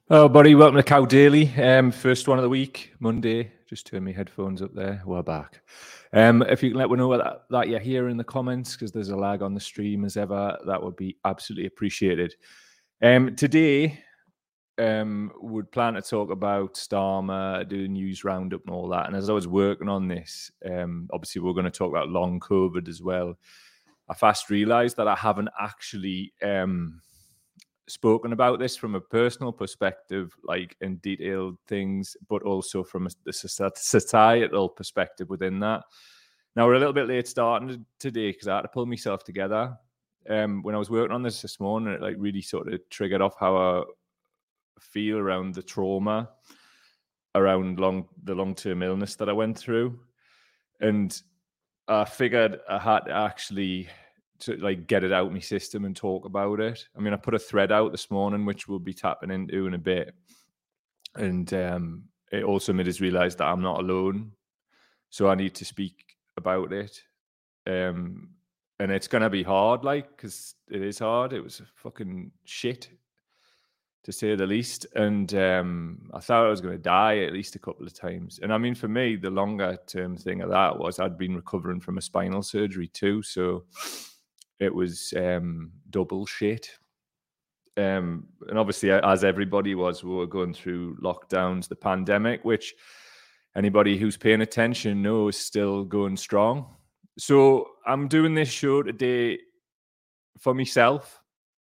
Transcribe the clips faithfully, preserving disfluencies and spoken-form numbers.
Hello, buddy. Welcome to Cow Daily. Um, first one of the week, Monday. Just turn my headphones up there. We're back. Um, if you can let me know that, that you're here in the comments, because there's a lag on the stream as ever, that would be absolutely appreciated. Um, today, um, would plan to talk about Starmer, do the news roundup and all that. And as I was working on this, um, obviously we're going to talk about long COVID as well. I fast realised that I haven't actually um, spoken about this from a personal perspective, like in detailed things, but also from a, the societal perspective within that. Now, we're a little bit late starting today because I had to pull myself together. Um, when I was working on this this morning, it like really sort of triggered off how I feel around the trauma, around long the long-term illness that I went through. And I figured I had to actually to like get it out of my system and talk about it. I mean, I put a thread out this morning, which we'll be tapping into in a bit. And um, it also made us realize that I'm not alone. So I need to speak about it. Um, and it's going to be hard, like, because it is hard. It was fucking shit, to say the least. And um, I thought I was going to die at least a couple of times. And I mean, for me, the longer term thing of that was I'd been recovering from a spinal surgery too. So it was um, double shit. Um, and obviously, as everybody was, we were going through lockdowns, the pandemic, which anybody who's paying attention knows still going strong. So I'm doing this show today for myself.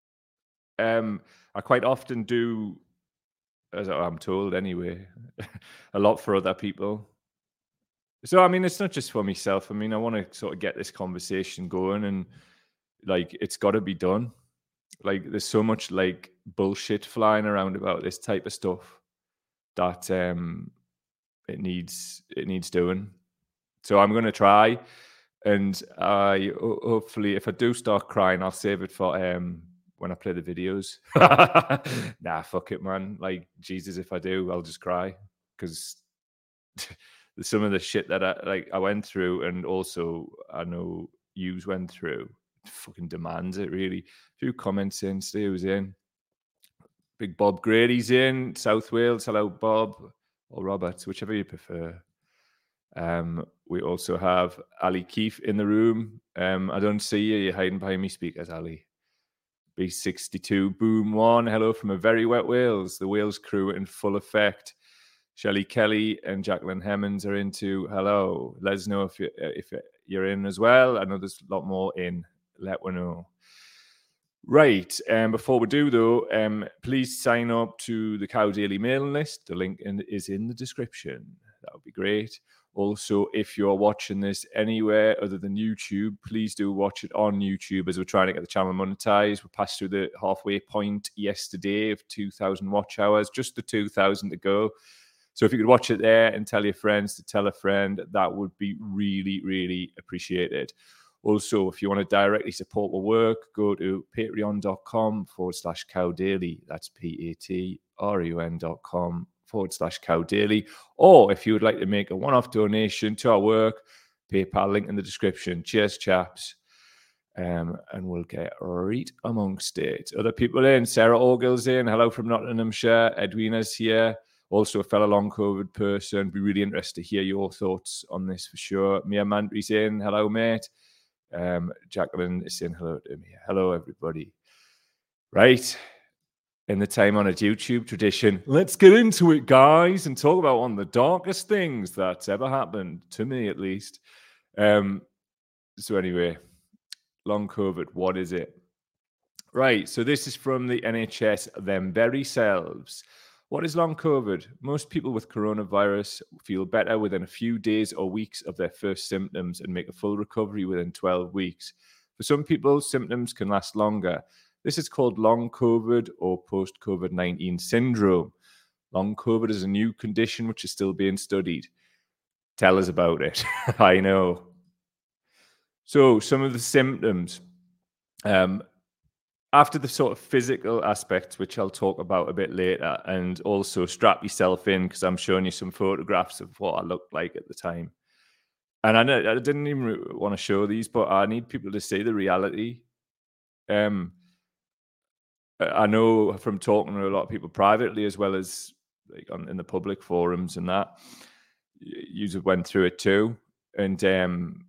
Um, I quite often do, as I'm told anyway, a lot for other people. So, I mean, it's not just for myself. I mean, I want to sort of get this conversation going and, like, it's got to be done. Like, there's so much, like, bullshit flying around about this type of stuff that um, it needs it needs doing. So I'm going to try. And I hopefully, if I do start crying, I'll save it for um, when I play the videos. Nah, fuck it, man. Like, Jesus, if I do, I'll just cry. Because some of the shit that I like I went through, and also I know yous went through, fucking demands it, really. A few comments in, see who's in. Big Bob Grady's in, South Wales. Hello, Bob, or Robert, whichever you prefer. Um, we also have Ali Keefe in the room. Um, I don't see you. You're hiding behind me speakers, Ali. B sixty-two, Boom One. Hello from a very wet Wales. The Wales crew in full effect. Shelley Kelly and Jacqueline Hemmons are into. Hello. Let us know if, you, if you're in as well. I know there's a lot more in. Let me know. Right. Um, before we do, though, um, please sign up to the Cow Daily mailing list. The link in, is in the description. That would be great. Also, if you're watching this anywhere other than YouTube, please do watch it on YouTube as we're trying to get the channel monetized. We passed through the halfway point yesterday of two thousand watch hours, just the two thousand to go. So if you could watch it there and tell your friends to tell a friend, that would be really, really appreciated. Also, if you want to directly support the work, go to patreon.com forward slash cow daily. That's P-A-T-R-E-O-N dot com forward slash cow daily. Or if you would like to make a one-off donation to our work, PayPal link in the description. Cheers, chaps. Um, and we'll get right amongst it. Other people in. Sarah Orgill's in. Hello from Nottinghamshire. Edwina's here. Also a fellow long COVID person. Be really interested to hear your thoughts on this for sure. Mia Mantry's in. Hello, mate. Um, Jacqueline is saying hello to me. Hello, everybody. Right. In the time on a YouTube tradition, let's get into it, guys, and talk about one of the darkest things that's ever happened, to me at least. Um, so anyway, long COVID, what is it? Right, so this is from the N H S, them very selves. What is long COVID? Most people with coronavirus feel better within a few days or weeks of their first symptoms and make a full recovery within twelve weeks. For some people, symptoms can last longer. This is called long COVID or post-COVID nineteen syndrome. Long COVID is a new condition which is still being studied. Tell us about it. I know. So some of the symptoms. Um, After the sort of physical aspects, which I'll talk about a bit later, and also strap yourself in because I'm showing you some photographs of what I looked like at the time. And I know I didn't even want to show these, but I need people to see the reality. Um, I know from talking to a lot of people privately as well as like on in the public forums and that, you went through it too, and um,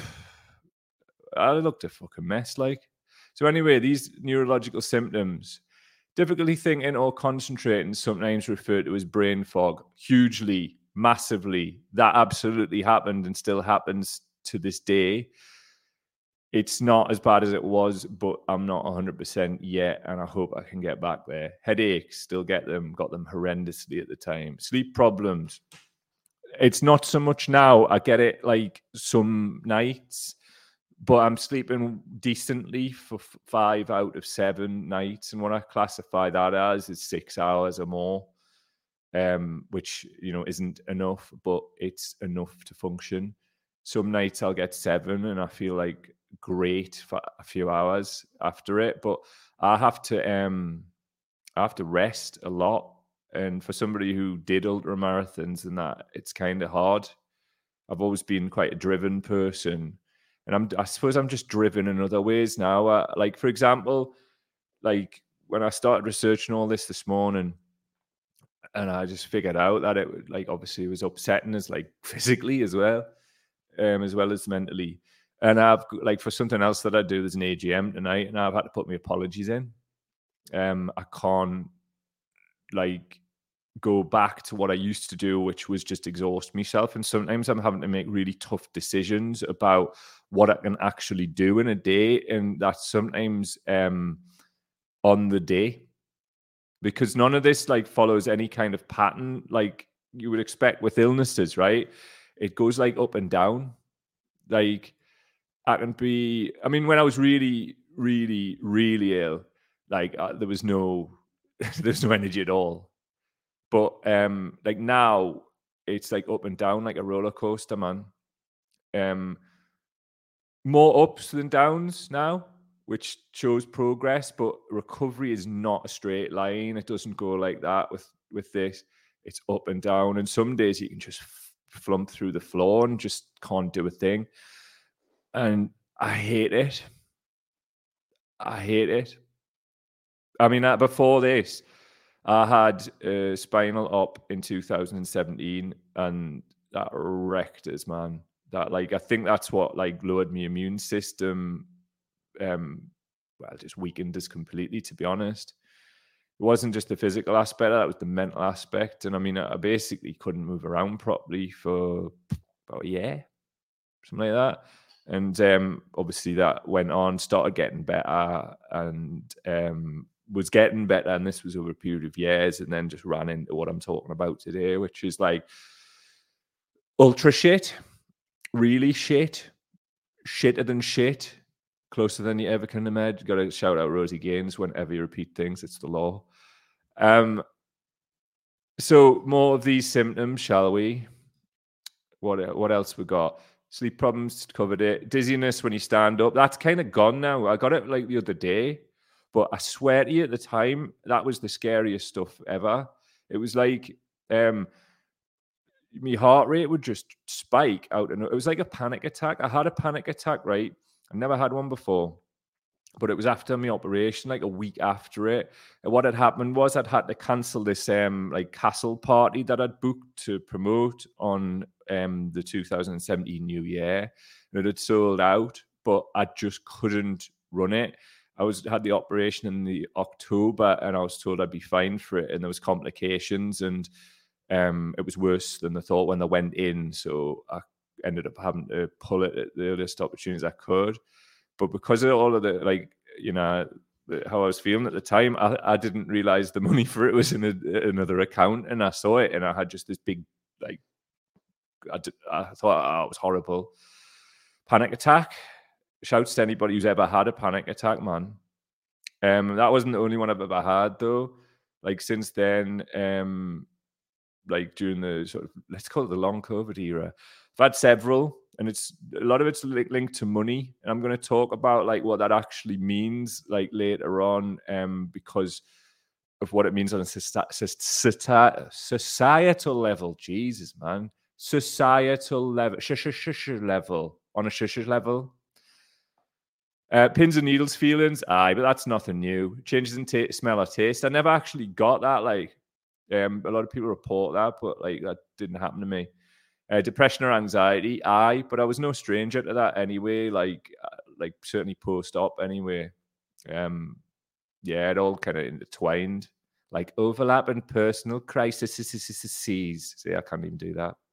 I looked a fucking mess. Like, so anyway, these neurological symptoms, difficulty thinking or concentrating, sometimes referred to as brain fog, hugely, massively. That absolutely happened and still happens to this day. It's not as bad as it was, but I'm not one hundred percent yet, and I hope I can get back there. Headaches, still get them, got them horrendously at the time. Sleep problems. It's not so much now. I get it like some nights, but I'm sleeping decently for f- five out of seven nights. And what I classify that as is six hours or more, um, which, you know, isn't enough, but it's enough to function. Some nights I'll get seven and I feel like great for a few hours after it, but I have to, um, I have to rest a lot. And for somebody who did ultra marathons and that, it's kind of hard. I've always been quite a driven person, and I'm I suppose I'm just driven in other ways now. Uh, like for example, like when I started researching all this this morning, and I just figured out that it like obviously it was upsetting us like physically as well, um, as well as mentally. And I've like for something else that I do, there's an A G M tonight, and I've had to put my apologies in. Um, I can't like go back to what I used to do, which was just exhaust myself. And sometimes I'm having to make really tough decisions about what I can actually do in a day. And that's sometimes um, on the day, because none of this like follows any kind of pattern like you would expect with illnesses, right? It goes like up and down. Like I can be, I mean, when I was really, really, really ill, like uh, there was no, there's no energy at all. But um, like now, it's like up and down, like a roller coaster, man. Um, more ups than downs now, which shows progress. But recovery is not a straight line. It doesn't go like that with with this. It's up and down, and some days you can just f- flump through the floor and just can't do a thing. And I hate it. I hate it. I mean, uh, before this, I had a spinal op in two thousand seventeen, and that wrecked us, man. That like I think that's what like lowered my immune system. Um, well, just weakened us completely. To be honest, it wasn't just the physical aspect; that was the mental aspect. And I mean, I basically couldn't move around properly for about a year, something like that. And um, obviously, that went on, started getting better, and um, was getting better, and this was over a period of years, and then just ran into what I'm talking about today, which is like ultra shit, really shit, shitter than shit, closer than you ever can imagine. Got to shout out Rosie Gaines whenever you repeat things; it's the law. Um, so more of these symptoms, shall we? What what else we got? Sleep problems, covered it. Dizziness when you stand up, that's kind of gone now. I got it like the other day, but I swear to you, at the time, that was the scariest stuff ever. It was like um, my heart rate would just spike out, and it was like a panic attack. I had a panic attack, right? I never had one before, but it was after my operation, like a week after it. And what had happened was I'd had to cancel this um like castle party that I'd booked to promote on um the two thousand seventeen New Year. And it had sold out, but I just couldn't run it. I was had the operation in the October, and I was told I'd be fine for it, and there was complications, and um it was worse than I thought when they went in. So I ended up having to pull it at the earliest opportunities I could. But because of all of the, like, you know, how I was feeling at the time, I, I didn't realize the money for it was in a, another account, and I saw it, and I had just this big, like, I, did, I thought, oh, it was horrible. Panic attack. Shouts to anybody who's ever had a panic attack, man. Um, that wasn't the only one I've ever had, though. Like, since then, um, like during the sort of, let's call it the long COVID era, I've had several, and it's a lot of it's li- linked to money. And I'm going to talk about like what that actually means like later on, um, because of what it means on a soci- societal level. Jesus, man, societal level, shush, shush, shush level, on a shush level. Uh, pins and needles feelings, aye, but that's nothing new. Changes in t- smell or taste. I never actually got that. Like, um, a lot of people report that, but like that didn't happen to me. Uh, depression or anxiety, aye, but I was no stranger to that anyway. Like, uh, like certainly post-op anyway. Um, yeah, it all kind of intertwined. Like overlapping personal crises. See, I can't even do that.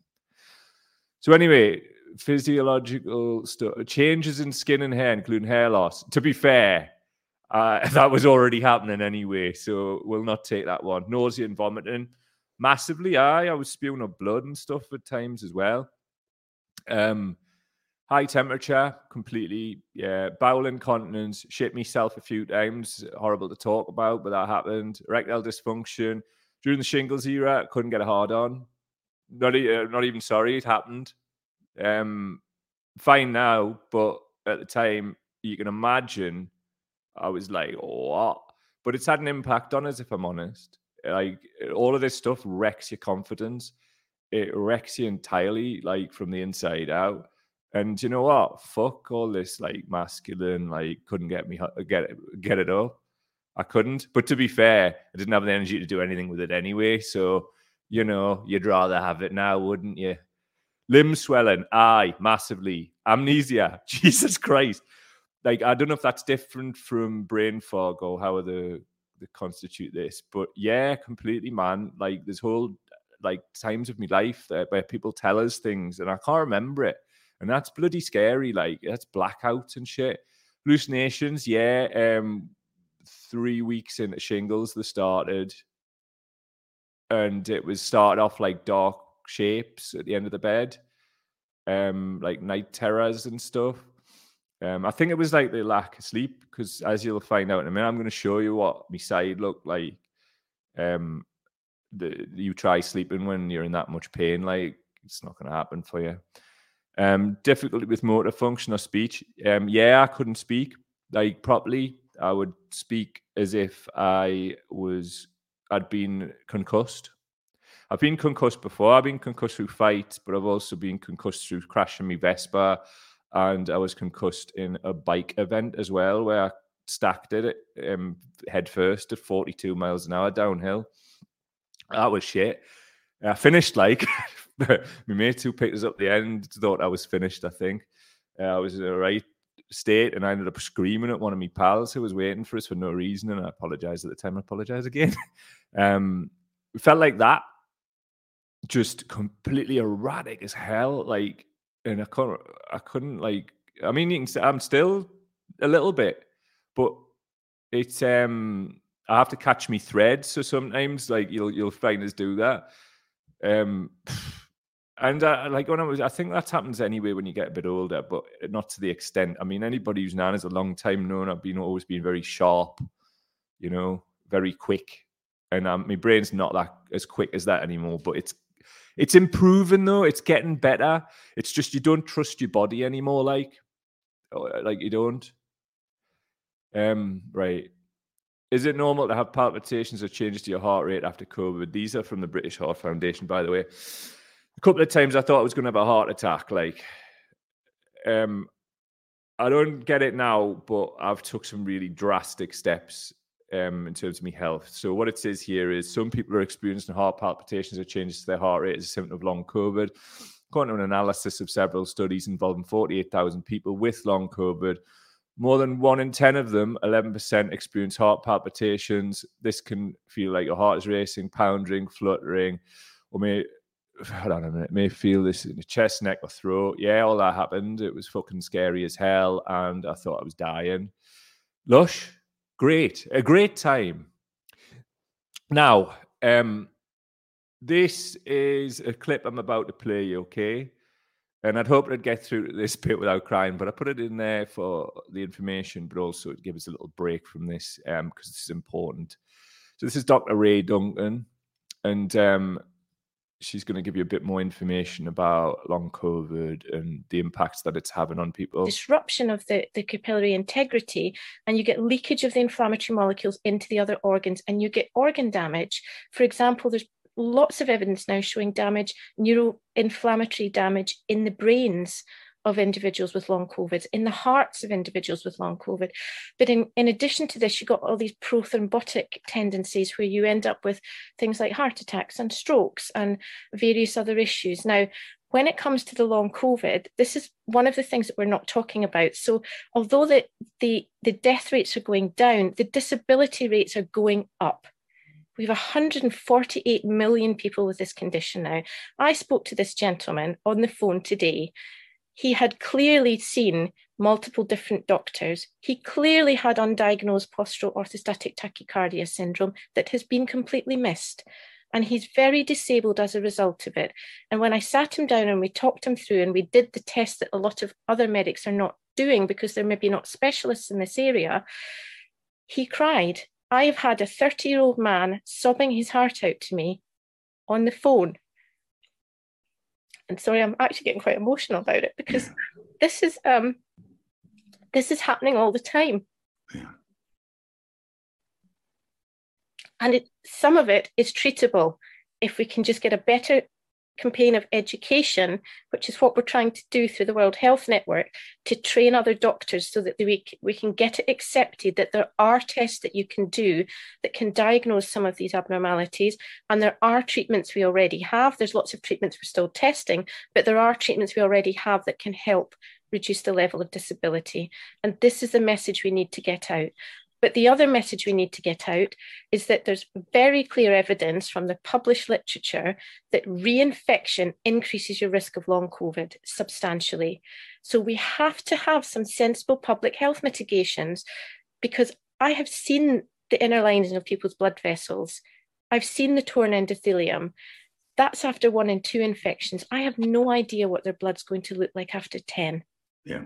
So anyway, physiological stuff, changes in skin and hair, including hair loss. To be fair, uh, that was already happening anyway, so we'll not take that one. Nausea and vomiting, massively. Aye, I was spewing up blood and stuff at times as well. Um, high temperature, completely. Yeah, bowel incontinence, shit myself a few times. Horrible to talk about, but that happened. Erectile dysfunction during the shingles era. Couldn't get a hard on. Not, uh, not even sorry, it happened. Um, fine now, but at the time, you can imagine I was like, what? But it's had an impact on us, if I'm honest. Like, all of this stuff wrecks your confidence. It wrecks you entirely, like, from the inside out. And you know what? Fuck all this, like, masculine, like, couldn't get me, get it, get it up. I couldn't. But to be fair, I didn't have the energy to do anything with it anyway. So, you know, you'd rather have it now, wouldn't you? Limb swelling, aye, massively. Amnesia, Jesus Christ. Like, I don't know if that's different from brain fog or how they, they constitute this, but yeah, completely, man. Like, there's whole, like, times of my life that, where people tell us things and I can't remember it. And that's bloody scary. Like, that's blackouts and shit. Hallucinations, yeah. Um, three weeks into shingles, they started. And it was started off like dark shapes at the end of the bed, um, like night terrors and stuff. Um, I think it was like the lack of sleep, because as you'll find out in a minute, I'm going to show you what my side looked like. Um, the, you try sleeping when you're in that much pain, like it's not going to happen for you. Um, difficulty with motor function or speech. Um, yeah, I couldn't speak like properly. I would speak as if I was, I'd been concussed. I've been concussed before. I've been concussed through fights, but I've also been concussed through crashing my Vespa. And I was concussed in a bike event as well, where I stacked it um, head first at forty-two miles an hour downhill. That was shit. I finished like, my mate who picked us up at the end thought I was finished, I think. Uh, I was in the right state and I ended up screaming at one of my pals who was waiting for us for no reason. And I apologized at the time. I apologize again. um, it felt like that. Just completely erratic as hell. Like, and I couldn't, I couldn't like, I mean, you can say I'm still a little bit, but it's, um, I have to catch me threads. So sometimes like you'll, you'll find us do that. Um, and uh, like when I was, I think that happens anyway when you get a bit older, but not to the extent. I mean, anybody who's known us a long time known I've been always been very sharp, you know, very quick. And um, my brain's not that as quick as that anymore, but it's, It's improving though. It's getting better. It's just you don't trust your body anymore. Like, like you don't. Um, right. Is it normal to have palpitations or changes to your heart rate after COVID? These are from the British Heart Foundation, by the way. A couple of times I thought I was going to have a heart attack. Like, um, I don't get it now, but I've took some really drastic steps um, in terms of my health. So what it says here is some people are experiencing heart palpitations or changes to their heart rate as a symptom of long COVID. According to an analysis of several studies involving forty-eight thousand people with long COVID, more than one in ten of them, eleven percent, experience heart palpitations. This can feel like your heart is racing, pounding, fluttering, or may, I don't know, it may feel this in the chest, neck, or throat. Yeah, all that happened. It was fucking scary as hell, and I thought I was dying. Lush, great, a great time. Now, um, this is a clip I'm about to play you, okay? And I'd hoped I'd get through this bit without crying, but I put it in there for the information, but also to give us a little break from this because um, this is important. So this is Doctor Ray Duncan, and um, she's going to give you a bit more information about long COVID and the impacts that it's having on people. Disruption of the, the capillary integrity, and you get leakage of the inflammatory molecules into the other organs, and you get organ damage. For example, there's lots of evidence now showing damage, neuroinflammatory damage in the brains of individuals with long COVID, in the hearts of individuals with long COVID. But in, in addition to this, you've got all these prothrombotic tendencies where you end up with things like heart attacks and strokes and various other issues. Now, when it comes to the long COVID, this is one of the things that we're not talking about. So although the, the, the death rates are going down, the disability rates are going up. We have one hundred forty-eight million people with this condition now. I spoke to this gentleman on the phone today. He had clearly seen multiple different doctors. He clearly had undiagnosed postural orthostatic tachycardia syndrome that has been completely missed. And he's very disabled as a result of it. And when I sat him down and we talked him through and we did the test that a lot of other medics are not doing because they're maybe not specialists in this area, he cried. I have had a thirty-year-old man sobbing his heart out to me on the phone. And sorry, I'm actually getting quite emotional about it because this is um, this is happening all the time. Yeah. And it, some of it is treatable if we can just get a better campaign of education, which is what we're trying to do through the World Health Network, to train other doctors so that we, we can get it accepted that there are tests that you can do that can diagnose some of these abnormalities. And there are treatments we already have. There's lots of treatments we're still testing, but there are treatments we already have that can help reduce the level of disability. And this is the message we need to get out. But the other message we need to get out is that there's very clear evidence from the published literature that reinfection increases your risk of long COVID substantially. So we have to have some sensible public health mitigations, because I have seen the inner lining of people's blood vessels. I've seen the torn endothelium. That's after one and two infections. I have no idea what their blood's going to look like after ten. Yeah.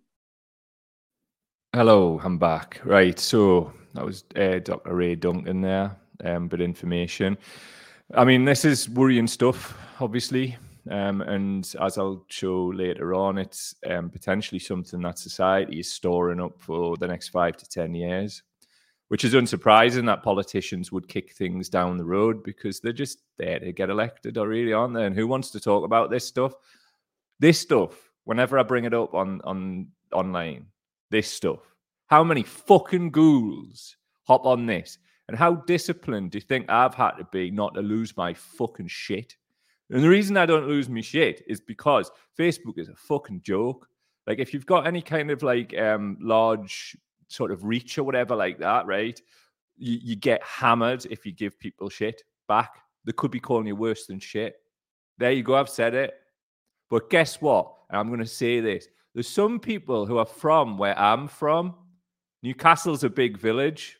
Hello, I'm back. Right, so that was uh, Doctor Ray Duncan there, um, bit of information. I mean, this is worrying stuff, obviously, um, and as I'll show later on, it's um, potentially something that society is storing up for the next five to ten years, which is unsurprising that politicians would kick things down the road because they're just there to get elected, or really, aren't they? And who wants to talk about this stuff? This stuff, whenever I bring it up on, on online, this stuff. How many fucking ghouls hop on this? And how disciplined do you think I've had to be not to lose my fucking shit? And the reason I don't lose my shit is because Facebook is a fucking joke. Like, if you've got any kind of like um, large sort of reach or whatever like that, right? You, you get hammered if you give people shit back. They could be calling you worse than shit. There you go, I've said it. But guess what? And I'm going to say this. There's some people who are from where I'm from. Newcastle's a big village.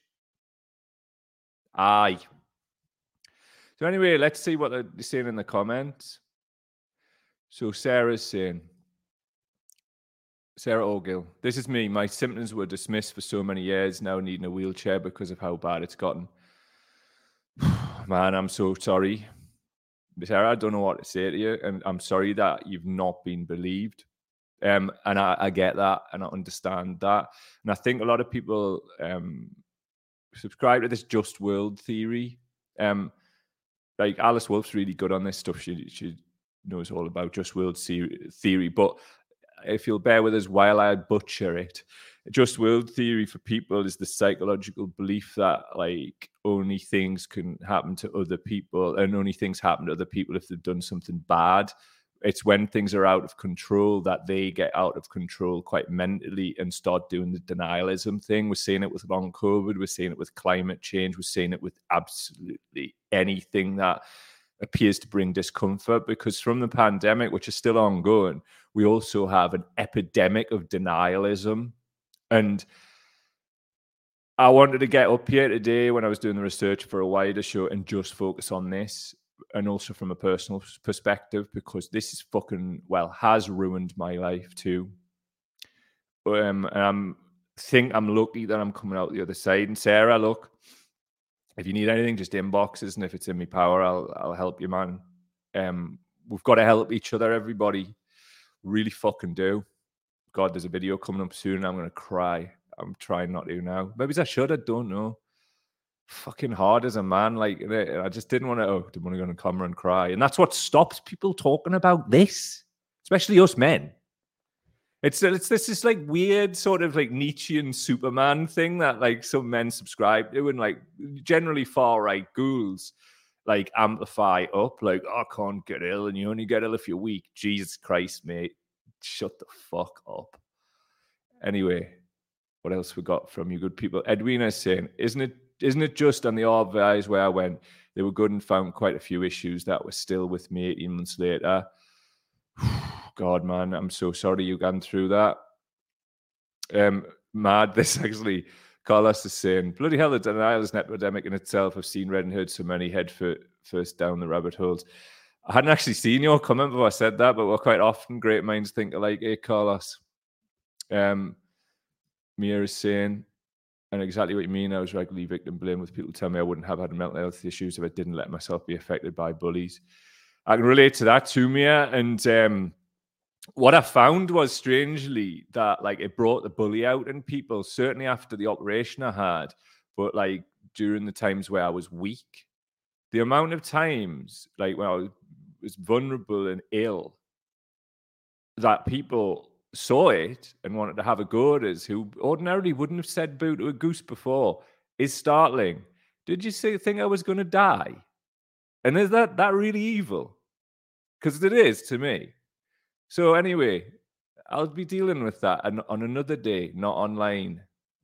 Aye. So anyway, let's see what they're saying in the comments. So Sarah's saying, Sarah O'Gill, this is me. My symptoms were dismissed for so many years, now needing a wheelchair because of how bad it's gotten. Man, I'm so sorry. Sarah, I don't know what to say to you, and I'm sorry that you've not been believed. Um, and I, I get that, and I understand that. And I think a lot of people um, subscribe to this just world theory. Um, like Alice Wolf's really good on this stuff. She she knows all about just world theory. But if you'll bear with us while I butcher it, just world theory for people is the psychological belief that like only things can happen to other people, and only things happen to other people if they've done something bad. It's when things are out of control that they get out of control quite mentally and start doing the denialism thing. We're seeing it with long COVID. We're seeing it with climate change. We're seeing it with absolutely anything that appears to bring discomfort, because from the pandemic, which is still ongoing, we also have an epidemic of denialism. And I wanted to get up here today when I was doing the research for a wider show and just focus on this. And also from a personal perspective, because this is fucking, well, has ruined my life too. Um, and I'm think I'm lucky that I'm coming out the other side. And Sarah, look, if you need anything, just inbox us, and if it's in my power, I'll I'll help you, man. Um, we've got to help each other, everybody. We really fucking do. God, there's a video coming up soon. I'm gonna cry. I'm trying not to now. Maybe I should. I don't know. Fucking hard as a man, like I just didn't want to. Oh, didn't want to go on camera and cry, and that's what stops people talking about this, especially us men. It's it's this is like weird sort of like Nietzschean Superman thing that like some men subscribe to, and like generally far right ghouls like amplify up, like, oh, I can't get ill, and you only get ill if you're weak. Jesus Christ, mate, shut the fuck up. Anyway, what else we got from you good people? Edwina is saying, isn't it isn't it just on the R V Is where I went, they were good and found quite a few issues that were still with me eighteen months later. God, man, I'm so sorry you gone through that. Um, mad, this actually, Carlos is saying, bloody hell, the denial is an epidemic in itself. I've seen, read and heard so many head for, first down the rabbit holes. I hadn't actually seen your comment before I said that, but we're quite often great minds think alike, eh, Carlos? Um, Mia is saying, and exactly what you mean, I was regularly victim blamed with people telling me I wouldn't have had mental health issues if I didn't let myself be affected by bullies. I can relate to that too, Mia, and um, what I found was strangely that like it brought the bully out in people, certainly after the operation I had, but like during the times where I was weak, the amount of times like when I was vulnerable and ill that people saw it and wanted to have a go at us who ordinarily wouldn't have said boo to a goose before is startling. Did you say, think I was going to die? And is that, that really evil? Because it is to me. So anyway, I'll be dealing with that on another day, not online.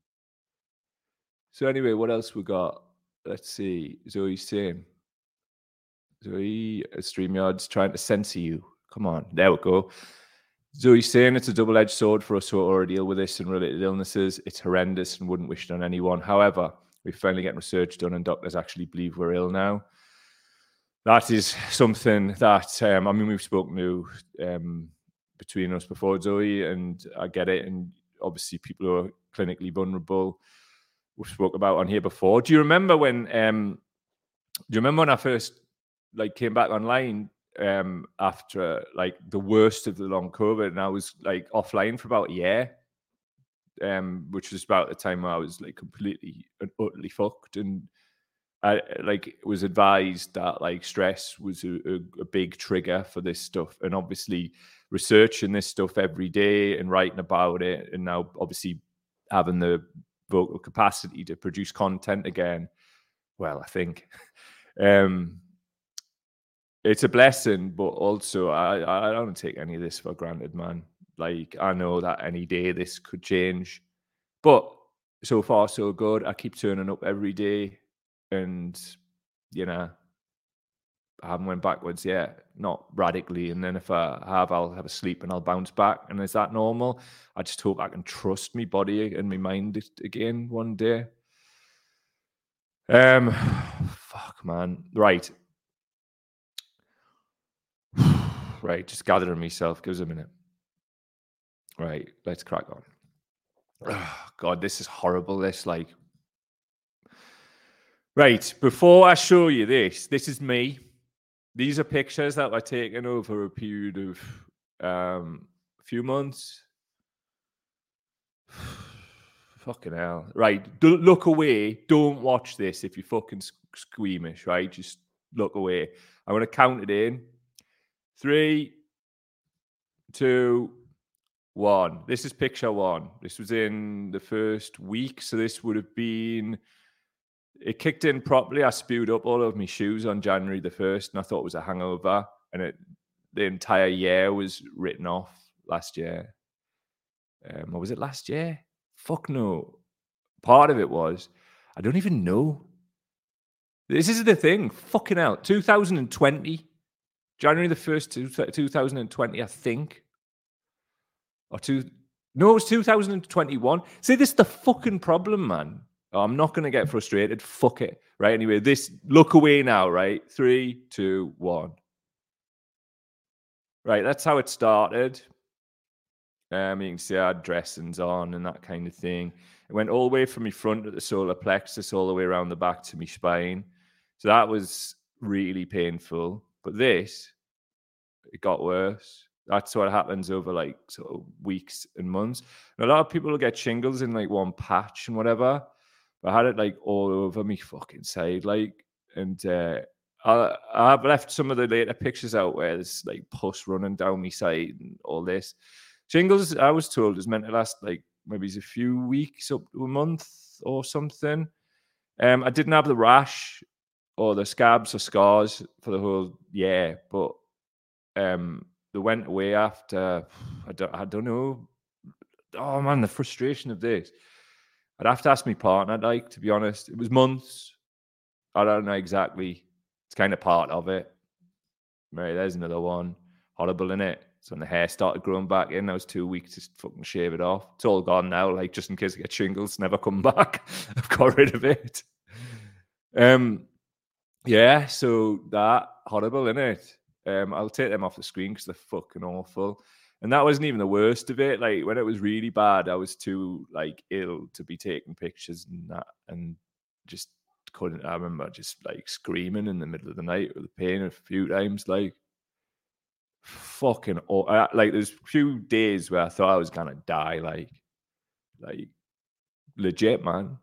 So anyway, what else we got? Let's see. Zoe's saying, Zoe, StreamYard's trying to censor you. Come on, there we go. Zoe's saying it's a double-edged sword for us who already deal with this and related illnesses. It's horrendous and wouldn't wish it on anyone. However, we're finally getting research done and doctors actually believe we're ill now. That is something that, um, I mean, we've spoken to um, between us before, Zoe, and I get it. And obviously people who are clinically vulnerable, we've spoke about on here before. Do you remember when, um, do you remember when I first like came back online um, after like the worst of the long COVID, and I was like offline for about a year, um, which was about the time where I was like completely and utterly fucked, and I like was advised that like stress was a, a, a big trigger for this stuff, and obviously researching this stuff every day and writing about it, and now obviously having the vocal capacity to produce content again. Well, I think um, it's a blessing, but also I, I don't take any of this for granted, man. Like I know that any day this could change, but so far so good. I keep turning up every day. And, you know, I haven't went backwards yet, not radically. And then if I have, I'll have a sleep and I'll bounce back. And is that normal? I just hope I can trust my body and my mind again one day. Um, fuck, man. Right. Right, just gathering myself. Give us a minute. Right, let's crack on. Oh, God, this is horrible. This, like... Right, before I show you this, this is me. These are pictures that were taken over a period of um, a few months. Fucking hell. Right, don't look away. Don't watch this if you're fucking squeamish, right? Just look away. I'm going to count it in. Three, two, one. This is picture one. This was in the first week, so this would have been... It kicked in properly. I spewed up all over my shoes on January the first, and I thought it was a hangover. And it, the entire year was written off last year. Um, or was it last year? Fuck no. Part of it was. I don't even know. This is the thing. Fucking hell. two thousand twenty. January the first, two thousand twenty, I think. Or two... No, it was two thousand twenty-one. See, this is the fucking problem, man. Oh, I'm not going to get frustrated. Fuck it. Right, anyway, this, look away now, right? Three, two, one. Right, that's how it started. Um, you can see I had dressings on and that kind of thing. It went all the way from my front to the solar plexus, all the way around the back to my spine. So that was really painful. But this, it got worse. That's what happens over like sort of weeks and months. And a lot of people will get shingles in like one patch and whatever. I had it like all over me fucking side, like, and uh, I, I've left some of the later pictures out where there's like pus running down my side and all this. Shingles, I was told, is meant to last like maybe a few weeks up to a month or something. Um, I didn't have the rash or the scabs or scars for the whole year, but um, they went away after, I don't, I don't know. Oh man, the frustration of this. I'd have to ask my partner, like, to be honest. It was months. I don't know exactly. It's kind of part of it. Right, there's another one. Horrible, innit? So when the hair started growing back in, I was too weak to fucking shave it off. It's all gone now, like, just in case I get shingles, never come back. I've got rid of it. Um, yeah, so that, horrible, innit? Um, I'll take them off the screen because they're fucking awful. And that wasn't even the worst of it. Like, when it was really bad, I was too, like, ill to be taking pictures and that, and just couldn't. I remember just, like, screaming in the middle of the night with the pain a few times, like, fucking, aw- like, there's a few days where I thought I was gonna die, like, like, legit, man.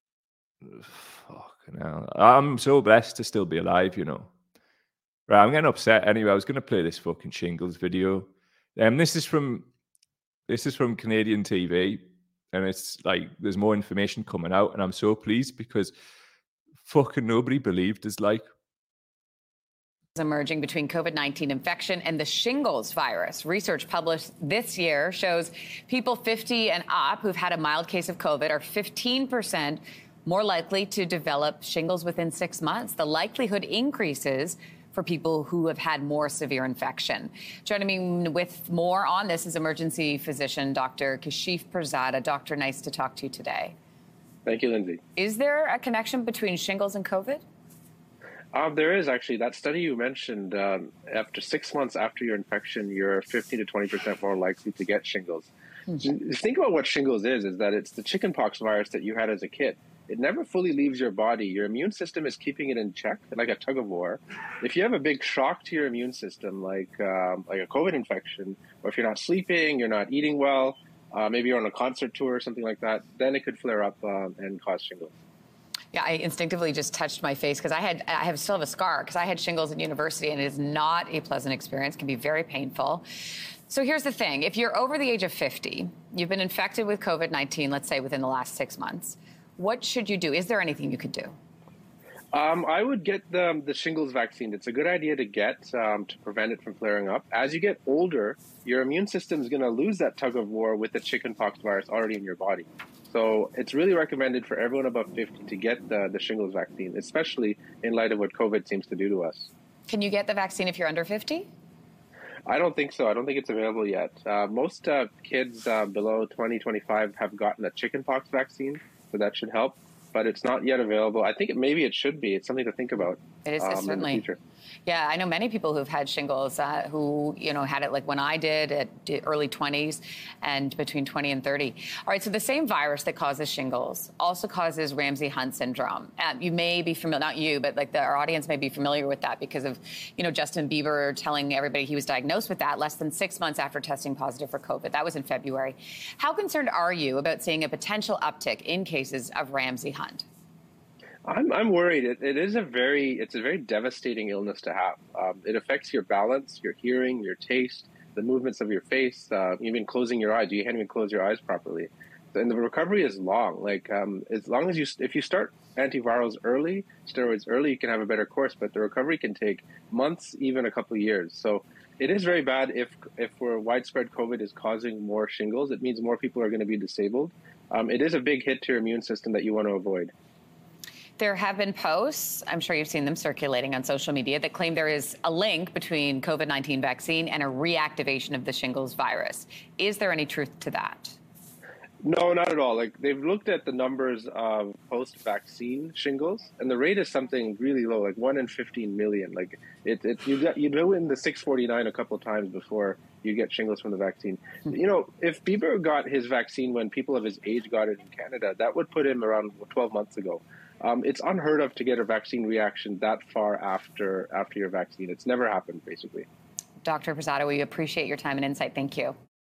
Fucking hell. I'm so blessed to still be alive, you know. Right, I'm getting upset anyway. I was going to play this fucking shingles video. Um, this is from this is from Canadian T V, and it's like there's more information coming out, and I'm so pleased because fucking nobody believed us. Like, emerging between COVID nineteen infection and the shingles virus. Research published this year shows people fifty and up who've had a mild case of COVID are fifteen percent more likely to develop shingles within six months. The likelihood increases for people who have had more severe infection. Joining me with more on this is emergency physician Doctor Kashif Pirzada. Doctor, nice to talk to you today. Thank you, Lindsay. Is there a connection between shingles and COVID? Um, there is actually. That study you mentioned, um, after six months after your infection, you're fifteen to twenty percent more likely to get shingles. Mm-hmm. Think about what shingles is, is that it's the chickenpox virus that you had as a kid. It never fully leaves your body. Your immune system is keeping it in check, like a tug of war. If you have a big shock to your immune system, like um, like a COVID infection, or if you're not sleeping, you're not eating well, uh, maybe you're on a concert tour or something like that, then it could flare up um, and cause shingles. Yeah, I instinctively just touched my face because I had, I have still have a scar because I had shingles in university, and it is not a pleasant experience. It can be very painful. So here's the thing. If you're over the age of fifty, you've been infected with COVID nineteen, let's say within the last six months, what should you do? Is there anything you could do? Um, I would get the, the shingles vaccine. It's a good idea to get um, to prevent it from flaring up. As you get older, your immune system is going to lose that tug of war with the chickenpox virus already in your body. So it's really recommended for everyone above fifty to get the, the shingles vaccine, especially in light of what COVID seems to do to us. Can you get the vaccine if you're under fifty? I don't think so. I don't think it's available yet. Uh, most uh, kids uh, below twenty, twenty-five have gotten a chickenpox vaccine, so that should help. But it's not yet available. I think it, maybe it should be. It's something to think about. It is, um, certainly. In the future. Yeah, I know many people who've had shingles uh, who, you know, had it like when I did at early twenties and between twenty and thirty. All right, so the same virus that causes shingles also causes Ramsay-Hunt syndrome. Uh, you may be familiar, not you, but like the, our audience may be familiar with that because of, you know, Justin Bieber telling everybody he was diagnosed with that less than six months after testing positive for COVID. That was in February. How concerned are you about seeing a potential uptick in cases of Ramsay-Hunt? I'm I'm worried. It, it is a very it's a very devastating illness to have. Um, it affects your balance, your hearing, your taste, the movements of your face, uh, even closing your eyes. You can't even close your eyes properly, and the recovery is long. Like um, as long as you if you start antivirals early, steroids early, you can have a better course. But the recovery can take months, even a couple of years. So it is very bad if if we're widespread COVID is causing more shingles. It means more people are going to be disabled. Um, it is a big hit to your immune system that you want to avoid. There have been posts, I'm sure you've seen them circulating on social media, that claim there is a link between COVID nineteen vaccine and a reactivation of the shingles virus. Is there any truth to that? No, not at all. Like they've looked at the numbers of post-vaccine shingles, and the rate is something really low, like one in fifteen million. Like it, it you got you go in the six forty-nine a couple of times before you get shingles from the vaccine. You know, if Bieber got his vaccine when people of his age got it in Canada, that would put him around twelve months ago. Um, it's unheard of to get a vaccine reaction that far after after your vaccine. It's never happened, basically. Doctor Pirzada, we appreciate your time and insight. Thank you.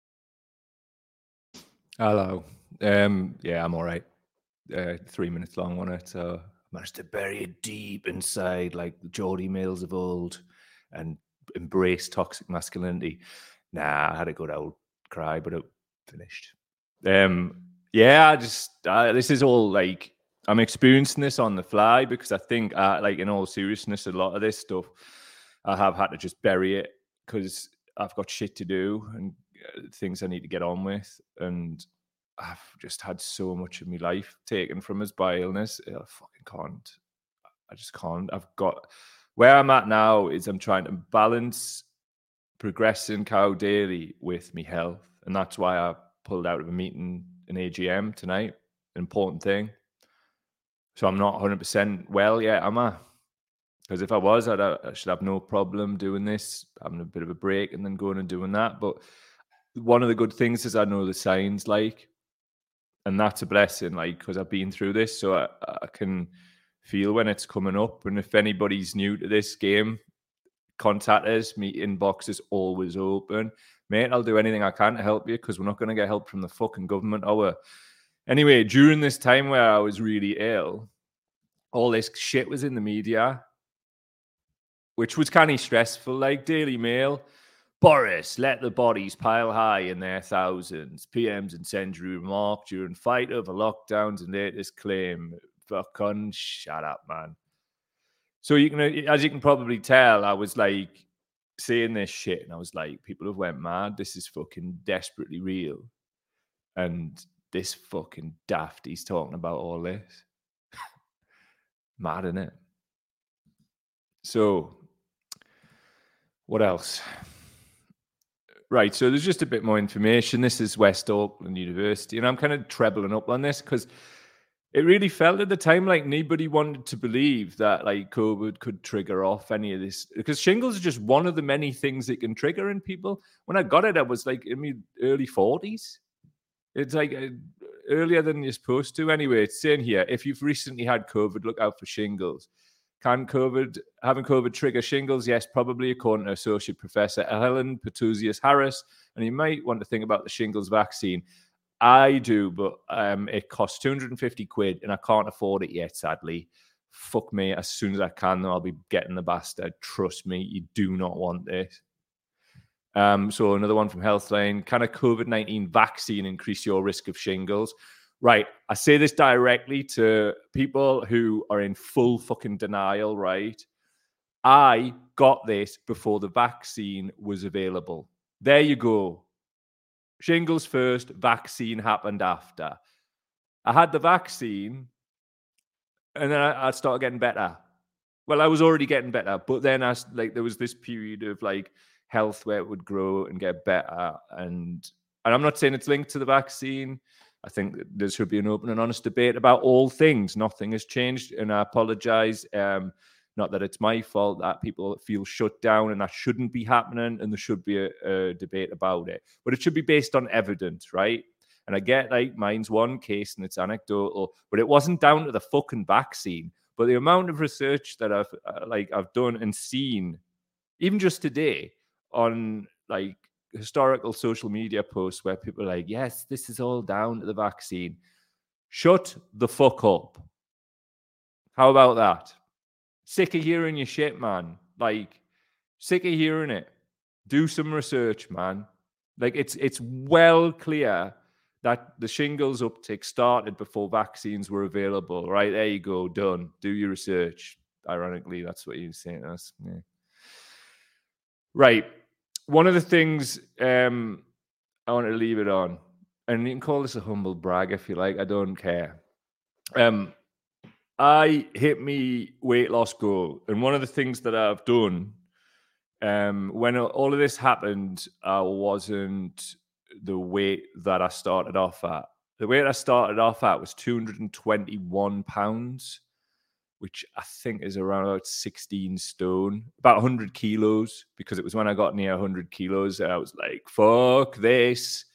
hello. Um, yeah, I'm all right. Uh, three minutes long on it. So I managed to bury it deep inside, like the Geordie males of old, and embrace toxic masculinity. Nah, I had a good old cry, but it finished. Um, yeah, I just uh, this is all like I'm experiencing this on the fly because I think, uh, like in all seriousness, a lot of this stuff I have had to just bury it because I've got shit to do and uh, things I need to get on with, and I've just had so much of my life taken from us by illness. I fucking can't. I just can't. I've got where I'm at now is I'm trying to balance progressing Cow Daily with me health, and that's why I pulled out of a meeting in A G M tonight. An important thing. So I'm not one hundred percent well yet, am I? Because if I was, I'd, I should have no problem doing this, having a bit of a break, and then going and doing that. But one of the good things is I know the signs, like. And that's a blessing, like, because I've been through this, so I, I can feel when it's coming up. And if anybody's new to this game, contact us. My inbox is always open. Mate, I'll do anything I can to help you because we're not going to get help from the fucking government, are we? Anyway, during this time where I was really ill, all this shit was in the media, which was kind of stressful, like Daily Mail. Boris, let the bodies pile high in their thousands. P Ms and Century remark during fight over lockdowns and latest claim. Fucking shut up, man. So you can, as you can probably tell, I was like saying this shit, and I was like, people have went mad. This is fucking desperately real, and this fucking daft. He's talking about all this. Mad, isn't it? So, what else? Right, so there's just a bit more information. This is West Auckland University, and I'm kind of trebling up on this because it really felt at the time like nobody wanted to believe that like COVID could trigger off any of this, because shingles is just one of the many things it can trigger in people. When I got it, I was like in my early forties. It's like uh, earlier than you're supposed to. Anyway, it's saying here, if you've recently had COVID, look out for shingles. Can COVID, having COVID trigger shingles? Yes, probably, according to Associate Professor Helen Petouzias-Harris. And you might want to think about the shingles vaccine. I do, but um, it costs two hundred fifty quid and I can't afford it yet, sadly. Fuck me. As soon as I can, though, I'll be getting the bastard. Trust me, you do not want this. Um, so another one from Healthline. Can a COVID nineteen vaccine increase your risk of shingles? Right, I say this directly to people who are in full fucking denial, right? I got this before the vaccine was available. There you go. Shingles first, vaccine happened after. I had the vaccine, and then I, I started getting better. Well, I was already getting better, but then I, like, there was this period of like health where it would grow and get better. And, and I'm not saying it's linked to the vaccine. I think there should be an open and honest debate about all things. Nothing has changed, and I apologize. Um, not that it's my fault that people feel shut down, and that shouldn't be happening, and there should be a, a debate about it. But it should be based on evidence, right? And I get like mine's one case and it's anecdotal, but it wasn't down to the fucking vaccine. But the amount of research that I've uh, like I've done and seen, even just today, on like historical social media posts where people are like, yes, this is all down to the vaccine. Shut the fuck up. How about that? Sick of hearing your shit, man. Like, sick of hearing it. Do some research, man. Like, it's it's well clear that the shingles uptick started before vaccines were available. Right, there you go, done. Do your research. Ironically, that's what you're saying. That's, yeah. Right. One of the things um, I want to leave it on, and you can call this a humble brag if you like, I don't care. Um, I hit me weight loss goal, and one of the things that I've done um, when all of this happened, I wasn't the weight that I started off at. The weight I started off at was two hundred twenty-one pounds, which I think is around about sixteen stone, about one hundred kilos, because it was when I got near one hundred kilos that I was like, fuck this.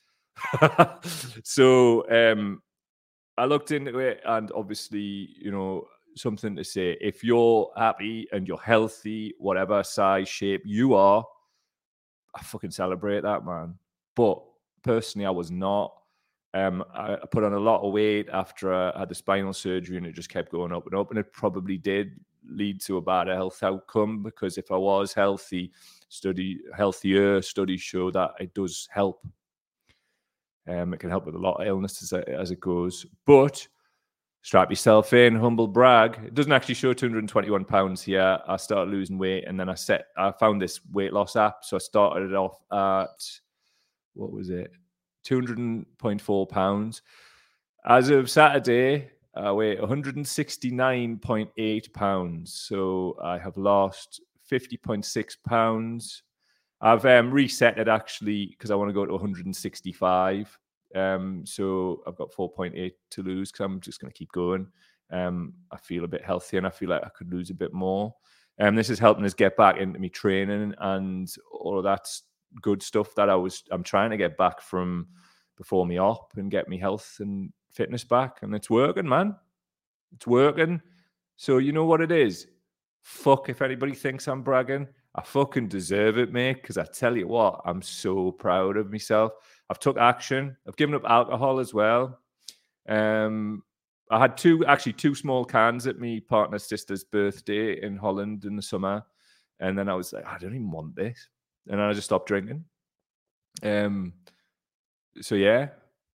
So um, I looked into it, and obviously, you know, something to say. If you're happy and you're healthy, whatever size, shape you are, I fucking celebrate that, man. But personally, I was not. Um, I, I put on a lot of weight after I had the spinal surgery, and it just kept going up and up. And it probably did lead to a bad health outcome, because if I was healthy, study healthier studies show that it does help. Um, it can help with a lot of illnesses as, as it goes. But strap yourself in, humble brag. It doesn't actually show two hundred twenty-one pounds here. I started losing weight, and then I set. I found this weight loss app, so I started it off at, what was it, two hundred point four pounds. As of Saturday, I weigh one hundred sixty-nine point eight pounds. So I have lost fifty point six pounds. I've um, reset it actually because I want to go to one hundred sixty-five. Um, so I've got four point eight to lose because I'm just going to keep going. Um, I feel a bit healthier and I feel like I could lose a bit more. And um, this is helping us get back into me training and all of that good stuff that I was, I'm trying to get back from before me op and get me health and fitness back. And it's working, man. It's working. So you know what it is? Fuck if anybody thinks I'm bragging. I fucking deserve it, mate, because I tell you what, I'm so proud of myself. I've took action. I've given up alcohol as well. Um, I had two, actually two small cans at my partner's sister's birthday in Holland in the summer. And then I was like, I don't even want this. And then I just stopped drinking. Um, so yeah,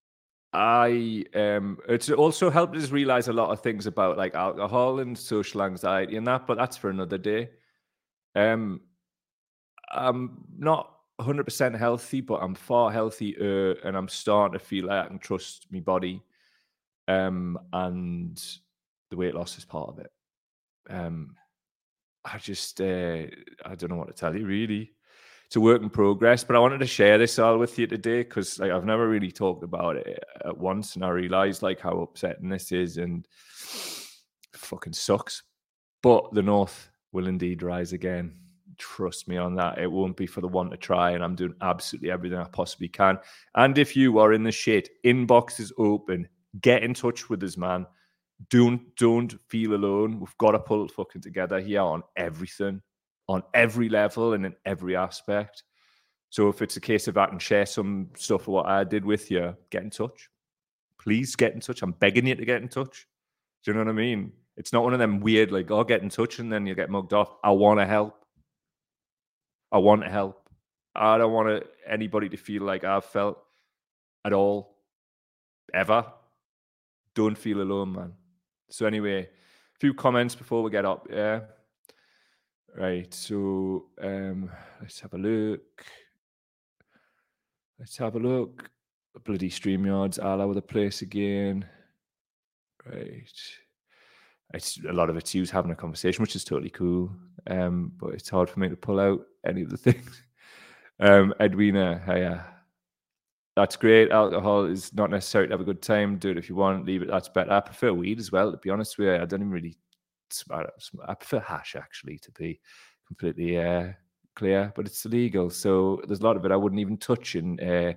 I um, it's also helped us realize a lot of things about like alcohol and social anxiety and that, but that's for another day. Um, I'm not one hundred percent healthy, but I'm far healthier, and I'm starting to feel like I can trust my body. Um, and the weight loss is part of it. Um, I just, uh, I don't know what to tell you, really. It's a work in progress, but I wanted to share this all with you today because like I've never really talked about it at once, and I realized like how upsetting this is, and it fucking sucks. But the North will indeed rise again. Trust me on that. It won't be for the one to try, and I'm doing absolutely everything I possibly can. And if you are in the shit, inbox is open. Get in touch with us, man. Don't don't feel alone. We've got to pull it fucking together here on everything, on every level and in every aspect. So if it's a case of I can share some stuff of what I did with you, get in touch. Please get in touch. I'm begging you to get in touch. Do you know what I mean? It's not one of them weird, like, oh, get in touch and then you get mugged off. I want to help. I want to help. I don't want to, anybody to feel like I've felt at all, ever. Don't feel alone, man. So anyway, a few comments before we get up, yeah? Right, so um, let's have a look. Let's have a look. Bloody StreamYards all over the place again. Right. It's a lot of it's you having a conversation, which is totally cool. Um, but it's hard for me to pull out any of the things. Um, Edwina, hiya. That's great. Alcohol is not necessary to have a good time. Do it if you want. Leave it. That's better. I prefer weed as well, to be honest with you. I don't even really smoke. I prefer hash, actually, to be completely uh, clear. But it's illegal. So there's a lot of it I wouldn't even touch in uh,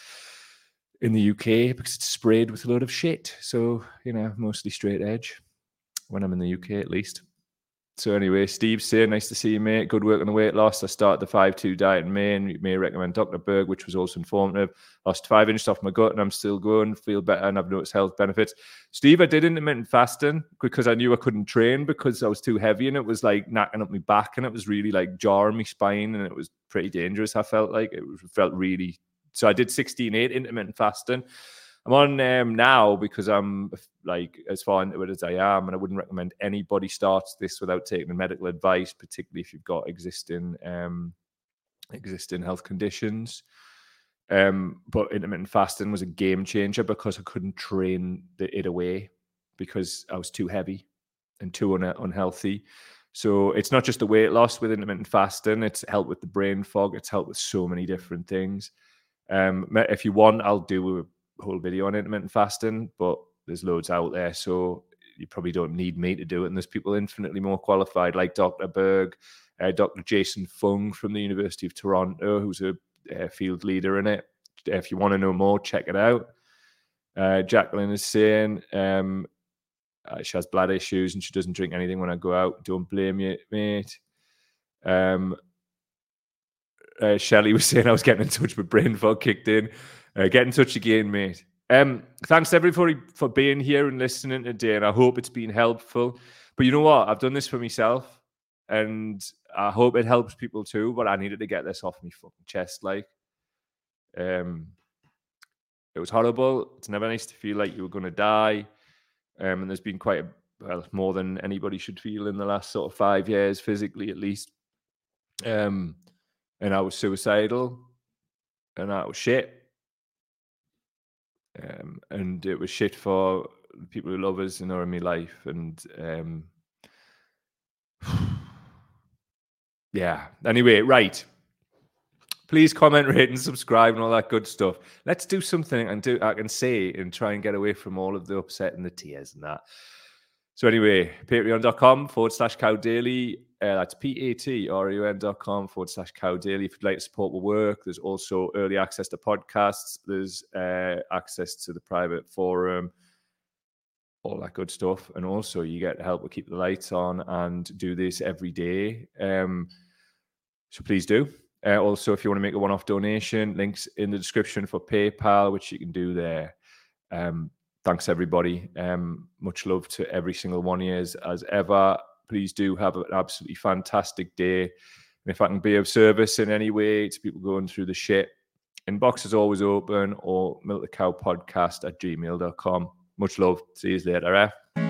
in the U K because it's sprayed with a load of shit. So, you know, mostly straight edge when I'm in the U K, at least. So anyway, Steve saying, nice to see you, mate. Good work on the weight loss. I started the five two diet in May, and you may recommend Doctor Berg, which was also informative. Lost five inches off my gut, and I'm still going. Feel better, and I've noticed health benefits. Steve, I did intermittent fasting because I knew I couldn't train because I was too heavy, and it was like knacking up my back, and it was really like jarring my spine, and it was pretty dangerous. I felt like it was, felt really. So I did sixteen eight intermittent fasting. I'm on um, now because I'm like as far into it as I am, and I wouldn't recommend anybody starts this without taking the medical advice, particularly if you've got existing um, existing health conditions. Um, but intermittent fasting was a game changer because I couldn't train the, it away because I was too heavy and too un- unhealthy. So it's not just the weight loss with intermittent fasting; it's helped with the brain fog. It's helped with so many different things. Um, if you want, I'll do a whole video on intermittent fasting, but there's loads out there, so you probably don't need me to do it, and there's people infinitely more qualified like Doctor Berg, uh, Doctor Jason Fung from the University of Toronto, who's a uh, field leader in it. If you want to know more, check it out. uh, Jacqueline is saying um, uh, she has blood issues and she doesn't drink anything when I go out. Don't blame you, mate. um Uh, Shelley was saying I was getting in touch with brain fog kicked in. Uh, get in touch again, mate. Um, thanks everybody for being here and listening today, and I hope it's been helpful. But you know what? I've done this for myself, and I hope it helps people too. But I needed to get this off my fucking chest, like. Um, It was horrible. It's never nice to feel like you were going to die. Um, and there's been quite a, well, more than anybody should feel in the last sort of five years, physically at least. Um, and I was suicidal, and I was shit. Um, and it was shit for people who love us and are in my life. And um, yeah. Anyway, right. Please comment, rate, and subscribe and all that good stuff. Let's do something and do I can say and try and get away from all of the upset and the tears and that. So anyway, patreon.com forward slash cow daily. Uh, that's P-A-T-R-E-O-N dot com forward slash cow daily. If you'd like to support the work, there's also early access to podcasts. There's uh, access to the private forum, all that good stuff. And also you get help with keep the lights on and do this every day. Um, so please do. Uh, also, if you want to make a one-off donation, links in the description for PayPal, which you can do there. Um, thanks, everybody. Um, much love to every single one of you as ever. Please do have an absolutely fantastic day. And if I can be of service in any way to people going through the shit, inbox is always open, or milk the cow podcast at gmail dot com. Much love. See you later. Eh?